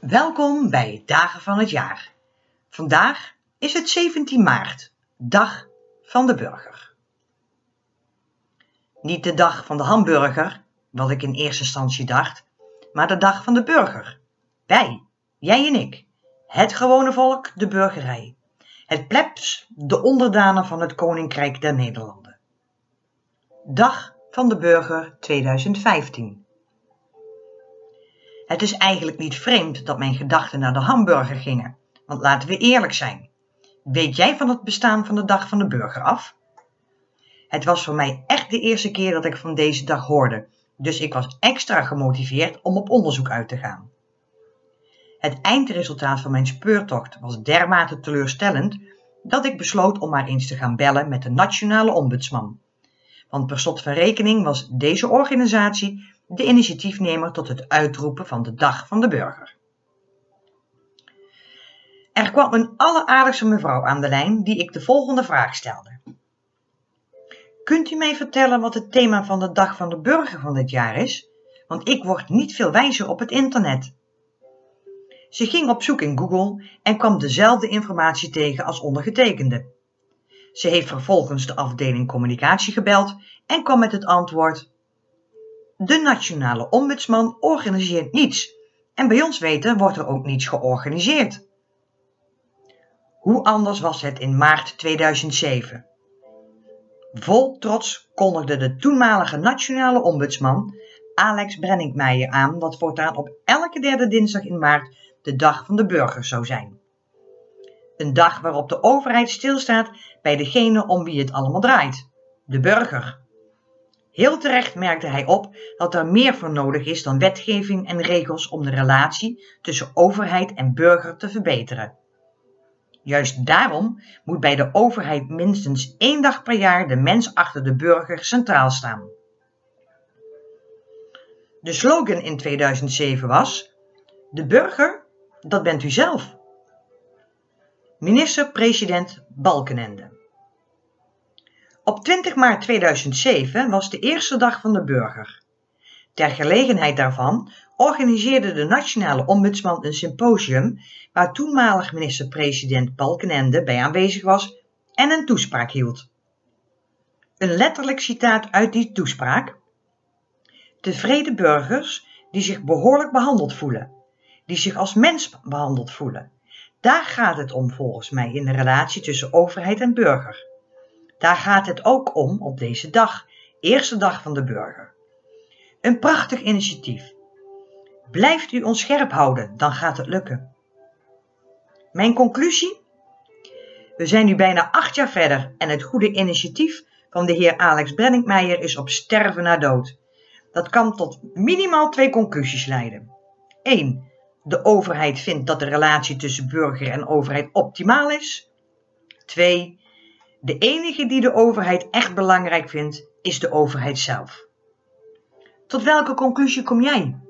Welkom bij Dagen van het Jaar. Vandaag is het 17 maart, Dag van de Burger. Niet de dag van de hamburger, wat ik in eerste instantie dacht, maar de dag van de burger. Wij, jij en ik, het gewone volk, de burgerij. Het plebs, de onderdanen van het Koninkrijk der Nederlanden. Dag van de Burger 2015. Het is eigenlijk niet vreemd dat mijn gedachten naar de hamburger gingen, want laten we eerlijk zijn. Weet jij van het bestaan van de Dag van de Burger af? Het was voor mij echt de eerste keer dat ik van deze dag hoorde, dus ik was extra gemotiveerd om op onderzoek uit te gaan. Het eindresultaat van mijn speurtocht was dermate teleurstellend dat ik besloot om maar eens te gaan bellen met de Nationale Ombudsman. Want per slot van rekening was deze organisatie de initiatiefnemer tot het uitroepen van de Dag van de Burger. Er kwam een alleraardigste mevrouw aan de lijn die ik de volgende vraag stelde. Kunt u mij vertellen wat het thema van de Dag van de Burger van dit jaar is? Want ik word niet veel wijzer op het internet. Ze ging op zoek in Google en kwam dezelfde informatie tegen als ondergetekende. Ze heeft vervolgens de afdeling communicatie gebeld en kwam met het antwoord: de Nationale Ombudsman organiseert niets en bij ons weten wordt er ook niets georganiseerd. Hoe anders was het in maart 2007? Vol trots kondigde de toenmalige Nationale Ombudsman Alex Brenninkmeijer aan dat voortaan op elke derde dinsdag in maart de Dag van de Burger zou zijn. Een dag waarop de overheid stilstaat bij degene om wie het allemaal draait, de burger. Heel terecht merkte hij op dat er meer voor nodig is dan wetgeving en regels om de relatie tussen overheid en burger te verbeteren. Juist daarom moet bij de overheid minstens 1 dag per jaar de mens achter de burger centraal staan. De slogan in 2007 was: de burger, dat bent u zelf. Minister-president Balkenende. Op 20 maart 2007 was de eerste Dag van de Burger. Ter gelegenheid daarvan organiseerde de Nationale Ombudsman een symposium waar toenmalig minister-president Balkenende bij aanwezig was en een toespraak hield. Een letterlijk citaat uit die toespraak: tevreden burgers die zich behoorlijk behandeld voelen, die zich als mens behandeld voelen. Daar gaat het om volgens mij in de relatie tussen overheid en burger. Daar gaat het ook om op deze dag, eerste Dag van de Burger. Een prachtig initiatief. Blijft u ons scherp houden, dan gaat het lukken. Mijn conclusie? We zijn nu bijna 8 jaar verder en het goede initiatief van de heer Alex Brenninkmeijer is op sterven na dood. Dat kan tot minimaal 2 conclusies leiden. 1. De overheid vindt dat de relatie tussen burger en overheid optimaal is. 2. De enige die de overheid echt belangrijk vindt, is de overheid zelf. Tot welke conclusie kom jij?